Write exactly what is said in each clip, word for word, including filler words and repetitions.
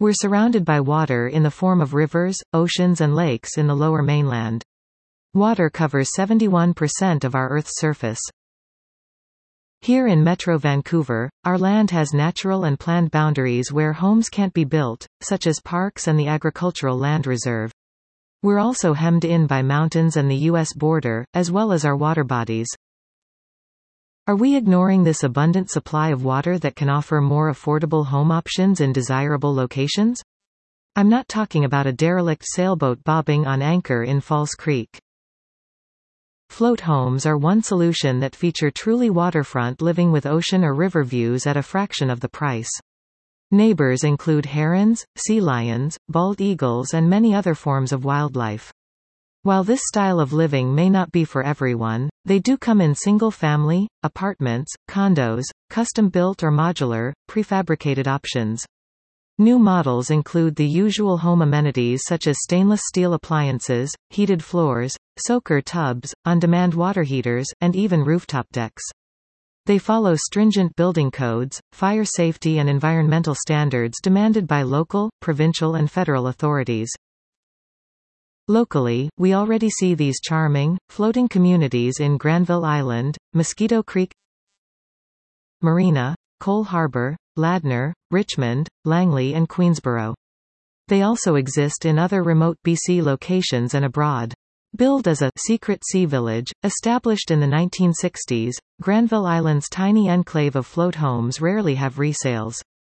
We're surrounded by water in the form of rivers, oceans and lakes in the lower mainland. Water covers seventy-one percent of our Earth's surface. Here in Metro Vancouver, our land has natural and planned boundaries where homes can't be built, such as parks and the Agricultural Land Reserve. We're also hemmed in by mountains and the U S border, as well as our water bodies. Are we ignoring this abundant supply of water that can offer more affordable home options in desirable locations? I'm not talking about a derelict sailboat bobbing on anchor in False Creek. Float homes are one solution that feature truly waterfront living with ocean or river views at a fraction of the price. Neighbors include herons, sea lions, bald eagles and many other forms of wildlife. While this style of living may not be for everyone, they do come in single-family, apartments, condos, custom-built or modular, prefabricated options. New models include the usual home amenities such as stainless steel appliances, heated floors, soaker tubs, on-demand water heaters, and even rooftop decks. They follow stringent building codes, fire safety and environmental standards demanded by local, provincial and federal authorities. Locally, we already see these charming, floating communities in Granville Island, Mosquito Creek, Marina, Cole Harbour, Ladner, Richmond, Langley and Queensborough. They also exist in other remote B C locations and abroad. Billed as a secret sea village, established in the nineteen sixties, Granville Island's tiny enclave of float homes rarely have resales.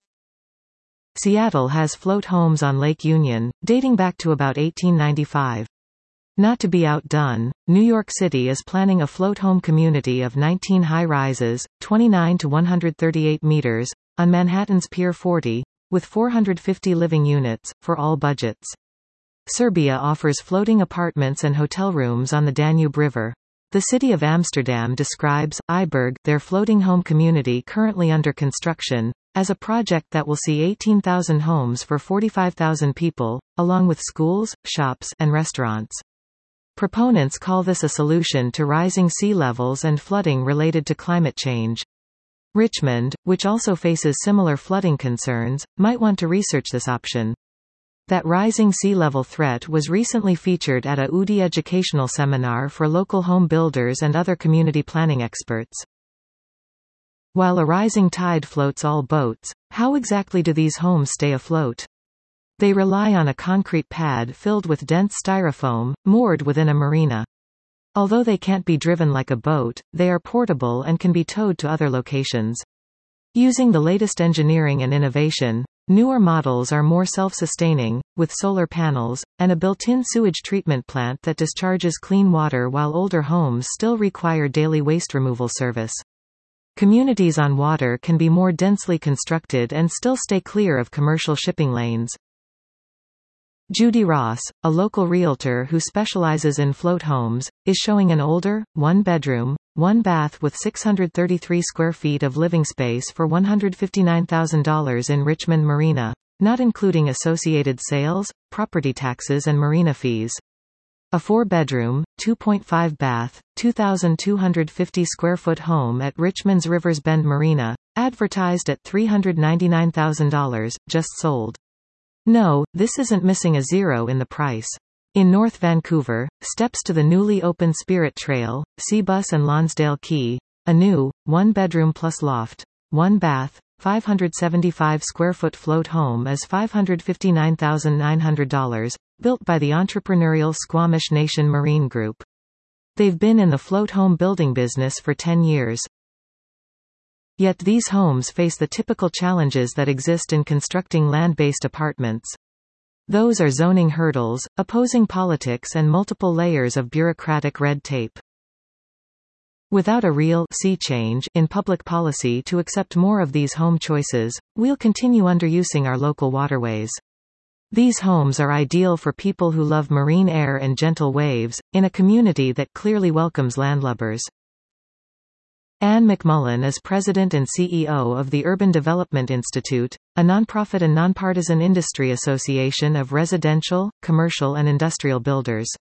Seattle has float homes on Lake Union, dating back to about eighteen ninety-five. Not to be outdone, New York City is planning a float home community of nineteen high-rises, twenty-nine to one hundred thirty-eight meters, on Manhattan's Pier forty, with four hundred fifty living units, for all budgets. Serbia offers floating apartments and hotel rooms on the Danube River. The city of Amsterdam describes Iberg, their floating home community currently under construction, as a project that will see eighteen thousand homes for forty-five thousand people, along with schools, shops, and restaurants. Proponents call this a solution to rising sea levels and flooding related to climate change. Richmond, which also faces similar flooding concerns, might want to research this option. That rising sea level threat was recently featured at a U D I educational seminar for local home builders and other community planning experts. While a rising tide floats all boats, how exactly do these homes stay afloat? They rely on a concrete pad filled with dense styrofoam, moored within a marina. Although they can't be driven like a boat, they are portable and can be towed to other locations. Using the latest engineering and innovation, newer models are more self-sustaining, with solar panels, and a built-in sewage treatment plant that discharges clean water while older homes still require daily waste removal service. Communities on water can be more densely constructed and still stay clear of commercial shipping lanes. Judy Ross, a local realtor who specializes in float homes, is showing an older, one-bedroom, one-bath with six hundred thirty-three square feet of living space for one hundred fifty-nine thousand dollars in Richmond Marina, not including associated sales, property taxes and marina fees. A four-bedroom, two point five bath, two thousand two hundred fifty square foot home at Richmond's Rivers Bend Marina, advertised at three hundred ninety-nine thousand dollars, just sold. No, this isn't missing a zero in the price. In North Vancouver, steps to the newly opened Spirit Trail, Seabus and Lonsdale Quay, a new, one-bedroom plus loft, one-bath, five hundred seventy-five square foot float home is five hundred fifty-nine thousand nine hundred dollars, built by the entrepreneurial Squamish Nation Marine Group. They've been in the float home building business for ten years. Yet these homes face the typical challenges that exist in constructing land-based apartments. Those are zoning hurdles, opposing politics and multiple layers of bureaucratic red tape. Without a real sea change in public policy to accept more of these home choices, we'll continue underusing our local waterways. These homes are ideal for people who love marine air and gentle waves, in a community that clearly welcomes landlubbers. Anne McMullen is president and C E O of the Urban Development Institute, a nonprofit and nonpartisan industry association of residential, commercial and industrial builders.